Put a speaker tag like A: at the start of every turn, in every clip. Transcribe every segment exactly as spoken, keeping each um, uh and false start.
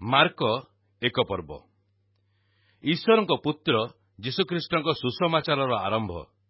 A: Mark ଏକ ପର୍ବ। ଈଶ୍ୱରଙ୍କ ପୁତ୍ର ଯୀଶୁଖ୍ରୀଷ୍ଟଙ୍କ ସୁସମାଚାରର ଆରମ୍ଭ।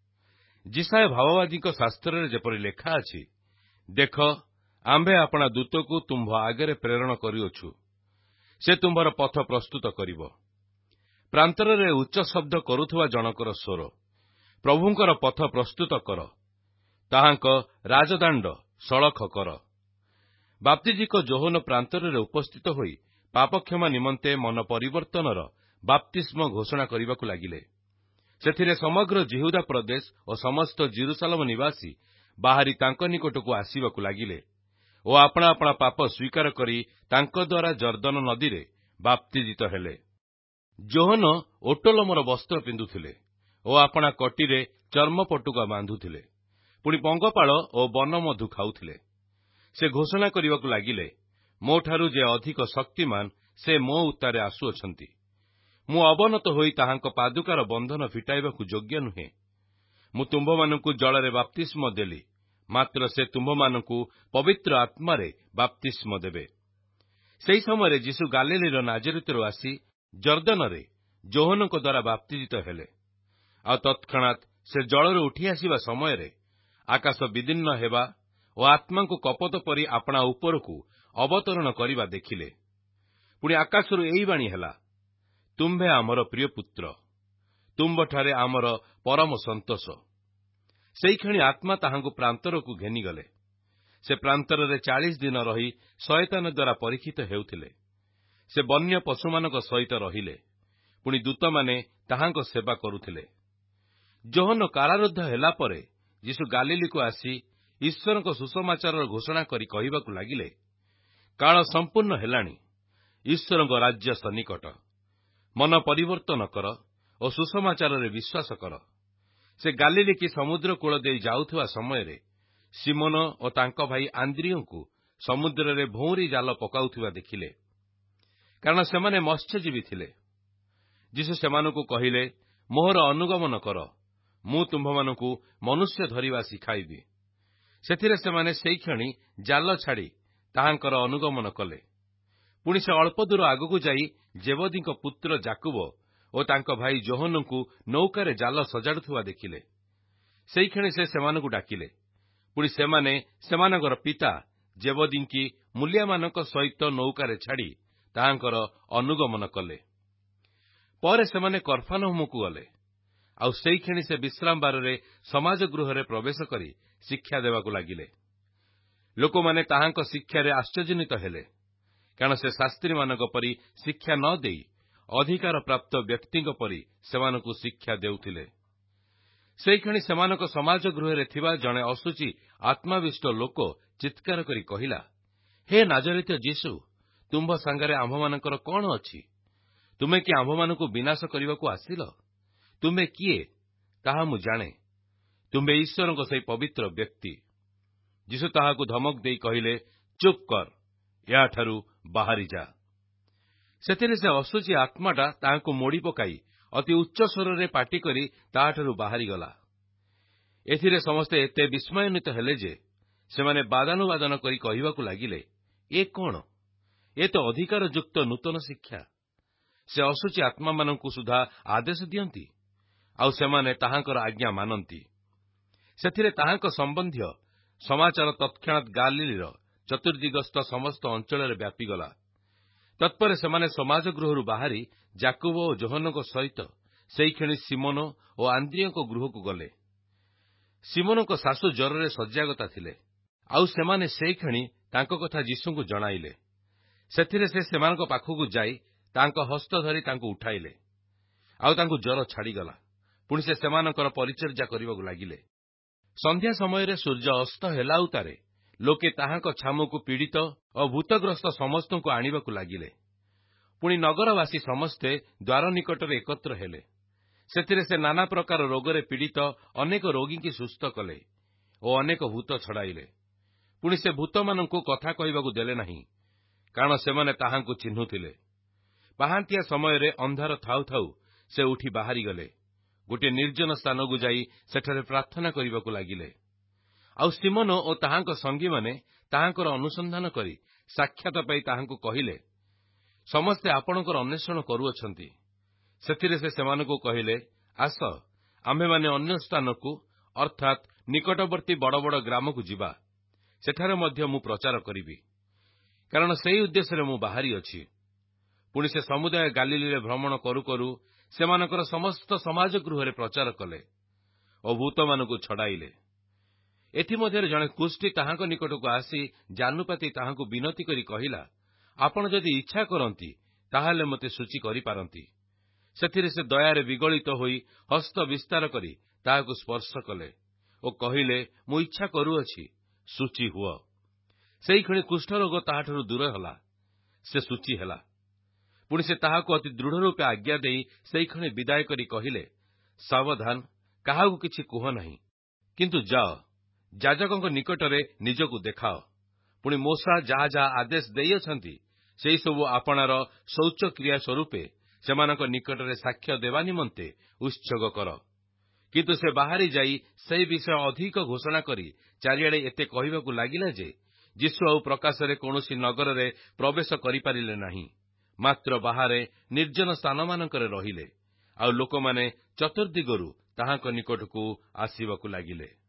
A: ଯିଶାୟ ଭାବବାଦୀଙ୍କ ଶାସ୍ତ୍ରରେ ଯେପରି ଲେଖା ଅଛି, ଦେଖ, ଆମ୍ଭେ ଆପଣା ଦୂତକୁ ତୁମ୍ଭ ଆଗରେ ପ୍ରେରଣ କରିଅଛୁ, ସେ ତୁମ୍ଭର ପଥ ପ୍ରସ୍ତୁତ କରିବ। ପ୍ରାନ୍ତରରେ ଉଚ୍ଚ ଶବ୍ଦ କରୁଥିବା ଜଣକର ସ୍ୱର, ପ୍ରଭୁଙ୍କର ପଥ ପ୍ରସ୍ତୁତ କର, ତାହାଙ୍କ ରାଜଦାଣ୍ଡ ସଳଖ କର। ବାପ୍ତିଜିକ ଜୋହନ ପ୍ରାନ୍ତରରେ ଉପସ୍ଥିତ ହୋଇ ପାପକ୍ଷମା ନିମନ୍ତେ ମନ ପରିବର୍ତ୍ତନର ବାପ୍ତିସ୍ମ ଘୋଷଣା କରିବାକୁ ଲାଗିଲେ। ସେଥିରେ ସମଗ୍ର ଜିହୁଦା ପ୍ରଦେଶ ଓ ସମସ୍ତ ଜେରୁସାଲେମ ନିବାସୀ ବାହାରି ତାଙ୍କ ନିକଟକୁ ଆସିବାକୁ ଲାଗିଲେ ଓ ଆପଣା ଆପଣା ପାପ ସ୍ୱୀକାର କରି ତାଙ୍କ ଦ୍ୱାରା ଜର୍ଦ୍ଦନ ନଦୀରେ ବାପ୍ତିଜିତ ହେଲେ। ଜୋହନ ଓଟଲୋମର ବସ୍ତ୍ର ପିନ୍ଧୁଥିଲେ ଓ ଆପଣା କଟିରେ ଚର୍ମ ପଟୁକା ବାନ୍ଧୁଥିଲେ, ପୁଣି ପଙ୍ଗପାଳ ଓ ବନମଧୁ ଖାଉଥିଲେ। ସେ ଘୋଷଣା କରିବାକୁ ଲାଗିଲେ, ମୋଠାରୁ ଯେ ଅଧିକ ଶକ୍ତିମାନ, ସେ ମୋ ଉତ୍ତାରେ ଆସୁଅଛନ୍ତି। ମୁଁ ଅବନତ ହୋଇ ତାହାଙ୍କ ପାଦୁକାର ବନ୍ଧନ ଫିଟାଇବାକୁ ଯୋଗ୍ୟ ନୁହେଁ। ମୁଁ ତୁମ୍ଭମାନଙ୍କୁ ଜଳରେ ବାପ୍ତିସ୍ମ ଦେଲି, ମାତ୍ର ସେ ତୁମ୍ଭମାନଙ୍କୁ ପବିତ୍ର ଆତ୍ମାରେ ବାପ୍ତିସ୍ମ ଦେବେ। ସେହି ସମୟରେ ଯୀଶୁ ଗାଲିଲୀର ନାଜରେଥରୁ ଆସି ଜର୍ଦ୍ଦନରେ ଜୋହନଙ୍କ ଦ୍ୱାରା ବାପ୍ତିଜିତ ହେଲେ। ଆଉ ତତ୍କ୍ଷଣାତ୍ ସେ ଜଳରୁ ଉଠି ଆସିବା ସମୟରେ ଆକାଶ ବିଦୀର୍ଣ୍ଣ ହେବା ଓ ଆତ୍ମାଙ୍କୁ କପୋତ ପରି ଆପଣା ଉପରକୁ ଅବତରଣ କରିବା ଦେଖିଲେ। ପୁଣି ଆକାଶରୁ ଏହି ବାଣୀ ହେଲା, ତୁମ୍ଭେ ଆମର ପ୍ରିୟ ପୁତ୍ର, ତୁମ୍ଭଠାରେ ଆମର ପରମ ସନ୍ତୋଷ। ସେହିକ୍ଷଣି ଆତ୍ମା ତାହାଙ୍କୁ ପ୍ରାନ୍ତରକୁ ଘେନିଗଲେ। ସେ ପ୍ରାନ୍ତରରେ ଚାଳିଶ ଦିନ ରହି ଶୟତାନ ଦ୍ୱାରା ପରୀକ୍ଷିତ ହେଉଥିଲେ। ସେ ବନ୍ୟ ପଶୁମାନଙ୍କ ସହିତ ରହିଲେ, ପୁଣି ଦୂତମାନେ ତାହାଙ୍କ ସେବା କରୁଥିଲେ। ଜୋହନ କାରାରୁଦ୍ଧ ହେଲା ପରେ ଯୀଶୁ ଗାଲିଲୀକୁ ଆସି ଈଶ୍ୱରଙ୍କ ସୁସମାଚାରର ଘୋଷଣା କରି କହିବାକୁ ଲାଗିଲେ, କାଳ ସମ୍ପୂର୍ଣ୍ଣ ହେଲାଣି, ଈଶ୍ୱରଙ୍କ ରାଜ୍ୟ ସନ୍ନିକଟ। ମନ ପରିବର୍ତ୍ତନ କର ଓ ସୁସମାଚାରରେ ବିଶ୍ୱାସ କର। ସେ ଗାଲିଲୀ କି ସମୁଦ୍ର କୂଳ ଦେଇ ଯାଉଥିବା ସମୟରେ ସିମୋନ ଓ ତାଙ୍କ ଭାଇ ଆନ୍ଦ୍ରିୟଙ୍କୁ ସମୁଦ୍ରରେ ଭଉଁରୀ ଜାଲ ପକାଉଥିବା ଦେଖିଲେ, କାରଣ ସେମାନେ ମତ୍ସ୍ୟଜୀବୀ ଥିଲେ। ଯୀଶୁ ସେମାନଙ୍କୁ କହିଲେ, ମୋହର ଅନୁଗମନ କର, ମୁଁ ତୁମ୍ଭମାନଙ୍କୁ ମନୁଷ୍ୟ ଧରିବା ଶିଖାଇବି। ସେଥିରେ ସେମାନେ ସେଇକ୍ଷଣି ଜାଲ ଛାଡ଼ି ତାହାଙ୍କର ଅନୁଗମନ କଲେ। ପୁଣି ସେ ଅଳ୍ପ ଦୂର ଆଗକୁ ଯାଇ ଜେବଦୀଙ୍କ ପୁତ୍ର ଯାକୁବ ଓ ତାଙ୍କ ଭାଇ ଜୋହନଙ୍କୁ ନୌକାରେ ଜାଲ ସଜାଡୁଥିବା ଦେଖିଲେ। ସେଇକ୍ଷଣି ସେ ସେମାନଙ୍କୁ ଡାକିଲେ। ପୁଣି ସେମାନେ ସେମାନଙ୍କର ପିତା ଜେବଦୀଙ୍କି ମୂଲିଆମାନଙ୍କ ସହିତ ନୌକାରେ ଛାଡ଼ି ତାହାଙ୍କର ଅନୁଗମନ କଲେ। ପରେ ସେମାନେ କଫର୍ଣ୍ଣାହୁମକୁ ଗଲେ। ଆଉ ସେଇକ୍ଷଣି ସେ ବିଶ୍ରାମ ବାରରେ ସମାଜ ଗୃହରେ ପ୍ରବେଶ କରି ଶିକ୍ଷା ଦେବାକୁ ଲାଗିଲେ। ଲୋକମାନେ ତାହାଙ୍କ ଶିକ୍ଷାରେ ଆଶ୍ଚର୍ଯ୍ୟାନ୍ୱିତ ହେଲେ, କାରଣ ସେ ଶାସ୍ତ୍ରୀମାନଙ୍କ ପରି ଶିକ୍ଷା ନ ଦେଇ ଅଧିକାର ପ୍ରାପ୍ତ ବ୍ୟକ୍ତିଙ୍କ ପରି ସେମାନଙ୍କୁ ଶିକ୍ଷା ଦେଉଥିଲେ। ସେହିକ୍ଷଣି ସେମାନଙ୍କ ସମାଜ ଗୃହରେ ଥିବା ଜଣେ ଅଶୁଚି ଆତ୍ମାବିଷ୍ଟ ଲୋକ ଚିତ୍କାର କରି କହିଲା, ହେ ନାଜରେଥୀୟ ଯୀଶୁ, ତୁମ୍ଭ ସାଙ୍ଗରେ ଆମ୍ଭମାନଙ୍କର କଣ ଅଛି? ତୁମେ କି ଆମ୍ଭମାନଙ୍କୁ ବିନାଶ କରିବାକୁ ଆସିଲ? ତୁମେ କିଏ, ତାହା ମୁଁ ଜାଣେ। ତୁମ୍ଭେ ଈଶ୍ୱରଙ୍କ ସେହି ପବିତ୍ର ବ୍ୟକ୍ତି। ଯୀଶୁ ତାହାକୁ ଧମକ ଦେଇ କହିଲେ, ଚୁପ୍ କର, ଏହାଠାରୁ ବାହାରି ଯା। ସେଥିରେ ସେ ଅଶୁଚି ଆତ୍ମାଟା ତାହାଙ୍କୁ ମୋଡ଼ି ପକାଇ ଅତି ଉଚ୍ଚ ସ୍ୱରରେ ପାଟି କରି ତାହାଠାରୁ ବାହାରିଗଲା। ଏଥିରେ ସମସ୍ତେ ଏତେ ବିସ୍ମୟାନ୍ୱିତ ହେଲେ ଯେ ସେମାନେ ବାଦାନୁବାଦନ କରି କହିବାକୁ ଲାଗିଲେ, ଏ କଣ? ଏ ତ ଅଧିକାରଯୁକ୍ତ ନୂତନ ଶିକ୍ଷା। ସେ ଅଶୁଚି ଆତ୍ମାମାନଙ୍କୁ ସୁଦ୍ଧା ଆଦେଶ ଦିଅନ୍ତି, ଆଉ ସେମାନେ ତାହାଙ୍କର ଆଜ୍ଞା ମାନନ୍ତି। ସେଥିରେ ତାହାଙ୍କ ସମ୍ବନ୍ଧୀୟ ସମାଚାର ତତ୍କ୍ଷଣାତ୍ ଗାଲିଲୀର ଚତୁର୍ଦିଗସ୍ଥ ସମସ୍ତ ଅଞ୍ଚଳରେ ବ୍ୟାପିଗଲା। ତତ୍ପରେ ସେମାନେ ସମାଜ ଗୃହରୁ ବାହାରି ଯାକୁବ ଓ ଜୋହନଙ୍କ ସହିତ ସେଇକ୍ଷଣି ସିମୋନ ଓ ଆନ୍ଦ୍ରିୟଙ୍କ ଗୃହକୁ ଗଲେ। ସିମୋନଙ୍କ ଶାଶୁ ଜ୍ୱରରେ ଶଯ୍ୟାଗତା ଥିଲେ, ଆଉ ସେମାନେ ସେଇକ୍ଷଣି ତାଙ୍କ କଥା ଯୀଶୁଙ୍କୁ ଜଣାଇଲେ। ସେଥିରେ ସେ ସେମାନଙ୍କ ପାଖକୁ ଯାଇ ତାଙ୍କ ହସ୍ତ ଧରି ତାଙ୍କୁ ଉଠାଇଲେ, ଆଉ ତାଙ୍କୁ ଜ୍ୱର ଛାଡ଼ିଗଲା। ପୁଣି ସେ ସେମାନଙ୍କର ପରିଚର୍ଯ୍ୟା କରିବାକୁ ଲାଗିଲେ। ସନ୍ଧ୍ୟା ସମୟରେ ସୂର୍ଯ୍ୟ ଅସ୍ତ ହେଲା ଉତ୍ତାରେ ଲୋକେ ତାହାଙ୍କ ଛାମୁକୁ ପୀଡ଼ିତ ଓ ଭୂତଗ୍ରସ୍ତ ସମସ୍ତଙ୍କୁ ଆଣିବାକୁ ଲାଗିଲେ। ପୁଣି ନଗରବାସୀ ସମସ୍ତେ ଦ୍ୱାର ନିକଟରେ ଏକତ୍ର ହେଲେ। ସେଥିରେ ସେ ନାନା ପ୍ରକାର ରୋଗରେ ପୀଡ଼ିତ ଅନେକ ରୋଗୀଙ୍କୁ ସୁସ୍ଥ କଲେ ଓ ଅନେକ ଭୂତ ଛଡ଼ାଇଲେ। ପୁଣି ସେ ଭୂତମାନଙ୍କୁ କଥା କହିବାକୁ ଦେଲେ ନାହିଁ, କାରଣ ସେମାନେ ତାହାଙ୍କୁ ଚିହ୍ନୁଥିଲେ। ପାହାନ୍ତିଆ ସମୟରେ ଅନ୍ଧାର ଥାଉ ଥାଉ ସେ ଉଠି ବାହାରିଗଲେ, ଗୋଟିଏ ନିର୍ଜନ ସ୍ଥାନକୁ ଯାଇ ସେଠାରେ ପ୍ରାର୍ଥନା କରିବାକୁ ଲାଗିଲେ। ଆଉ ସିମୋନ ଓ ତାହାଙ୍କ ସଙ୍ଗୀମାନେ ତାହାଙ୍କର ଅନୁସନ୍ଧାନ କରି ସାକ୍ଷାତ ପାଇ ତାହାଙ୍କୁ କହିଲେ, ସମସ୍ତେ ଆପଣଙ୍କର ଅନ୍ୱେଷଣ କରୁଅଛନ୍ତି। ସେଥିରେ ସେ ସେମାନଙ୍କୁ କହିଲେ, ଆସ ଆମ୍ଭେମାନେ ଅନ୍ୟ ସ୍ଥାନକୁ ଅର୍ଥାତ୍ ନିକଟବର୍ତ୍ତୀ ବଡ଼ ବଡ଼ ଗ୍ରାମକୁ ଯିବା। ସେଠାରେ ମଧ୍ୟ ମୁଁ ପ୍ରଚାର କରିବି, କାରଣ ସେହି ଉଦ୍ଦେଶ୍ୟରେ ମୁଁ ବାହାରିଅଛି। ପୁଣି ସେ ସମୁଦାୟ ଗାଲିଲୀରେ ଭ୍ରମଣ କରୁ କରୁ ସେମାନଙ୍କର ସମସ୍ତ ସମାଜ ଗୃହରେ ପ୍ରଚାର କଲେ ଓ ଭୂତମାନଙ୍କୁ ଛଡ଼ାଇଲେ। ଏଥିମଧ୍ୟରେ ଜଣେ କୁଷ୍ଠୀ ତାହାଙ୍କ ନିକଟକୁ ଆସି ଜାନୁପାତି ତାହାଙ୍କୁ ବିନତି କରି କହିଲା, ଆପଣ ଯଦି ଇଚ୍ଛା କରନ୍ତି ତାହେଲେ ମୋତେ ଶୁଚି କରିପାରନ୍ତି। ସେଥିରେ ସେ ଦୟାରେ ବିଗଳିତ ହୋଇ ହସ୍ତ ବିସ୍ତାର କରି ତାହାକୁ ସ୍ପର୍ଶ କଲେ ଓ କହିଲେ, ମୁଁ ଇଚ୍ଛା କରୁଅଛି, ଶୁଚି ହୁଅ। ସେହିକ୍ଷଣି କୁଷ୍ଠରୋଗ ତାହାଠାରୁ ଦୂର ହେଲା, ସେ ଶୁଚି ହେଲା। ପୁଣି ସେ ତାହାକୁ ଅତି ଦୃଢ଼ ରୂପେ ଆଜ୍ଞା ଦେଇ ସେହିକ୍ଷଣି ବିଦାୟ କରି କହିଲେ, ସାବଧାନ, କାହାକୁ କିଛି କୁହ ନାହିଁ, କିନ୍ତୁ ଯାଅ ଯାଜକଙ୍କ ନିକଟରେ ନିଜକୁ ଦେଖାଅ। ପୁଣି ମୋଶା ଯାହା ଯାହା ଆଦେଶ ଦେଇଅଛନ୍ତି ସେହିସବୁ ଆପଣାର ଶୌଚକ୍ରିୟା ସ୍ୱରୂପେ ସେମାନଙ୍କ ନିକଟରେ ସାକ୍ଷ୍ୟ ଦେବା ନିମନ୍ତେ ଉତ୍ସର୍ଗ କର। କିନ୍ତୁ ସେ ବାହାରି ଯାଇ ସେହି ବିଷୟ ଅଧିକ ଘୋଷଣା କରି ଚାରିଆଡ଼େ ଏତେ କହିବାକୁ ଲାଗିଲା ଯେ ଯୀଶୁ ଆଉ ପ୍ରକାଶରେ କୌଣସି ନଗରରେ ପ୍ରବେଶ କରିପାରିଲେ ନାହିଁ, ମାତ୍ର ବାହାରେ ନିର୍ଜନ ସ୍ଥାନମାନଙ୍କରେ ରହିଲେ। ଆଉ ଲୋକମାନେ ଚତୁର୍ଦ୍ଦିଗରୁ ତାହାଙ୍କ ନିକଟକୁ ଆସିବାକୁ ଲାଗିଲେ।